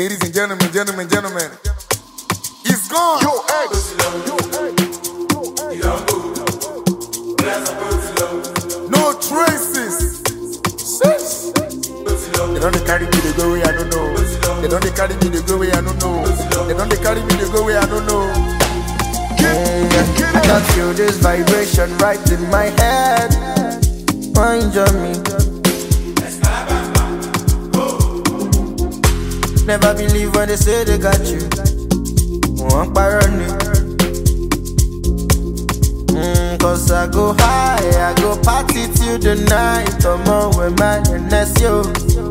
Ladies and gentlemen, he's gone. Yo, X. No traces. They don't carry me to go where I don't know. They don't carry me to go where I don't know. They don't carry me to go where I don't know. I can feel this vibration right in my head. Mind me. Never believe when they say they got you. One cause I go high, I go party till the night. Come on with my NSO.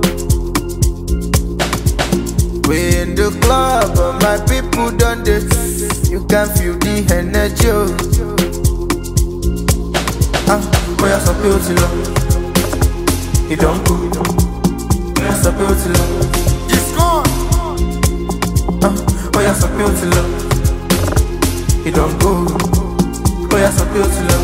We in the club, but my people done this. You can feel the energy. Boy, I so beautiful. He don't go. I so beautiful. He's gone. Boy, I so beautiful. He don't go. Boy, I so beautiful.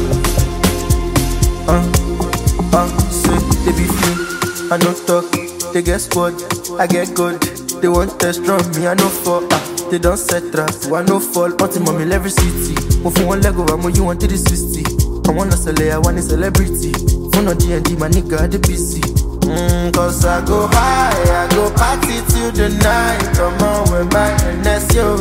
Say they be few. I no talk. They get squad. I get good. They want test from me. I no fall. They don't set trap. I no fall. Until mommy every city. Move from one leg over more. You want 360. I wanna sell it. I want a celebrity. Phone on D&D. My nigga the PC. Cause I go high. I go party till the night. Come on with my NSO.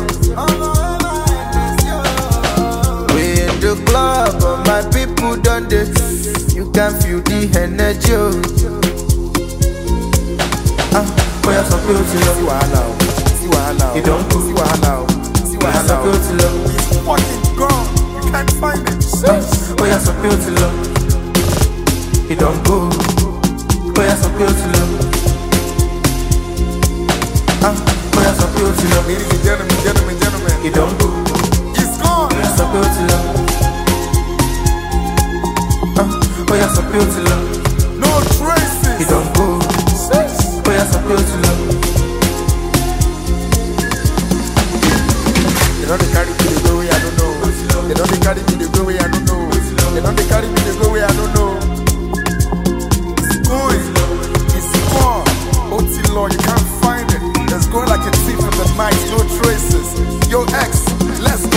We in the club, but my people done this. You can feel the energy. Boy, I so beautiful. See wahala. You don't go. See wahala. Boy, I so beautiful. He's fucking gone. You can't find it. Boy, I so beautiful. You don't go. Boy, I so beautiful. Boy, I so beautiful. Ladies and gentlemen, You don't go. he's gone. Boy, I so beautiful. Boy, I so beautiful. No traces. You don't go. Boy, I so beautiful. They don't carry me to go where I don't know. They don't carry me to go where I don't know. They don't carry me to go where I don't know. It's going. It's gone. OT Law, you can't find it. It's going like a thief in the night. No traces. Yo, X, let's go.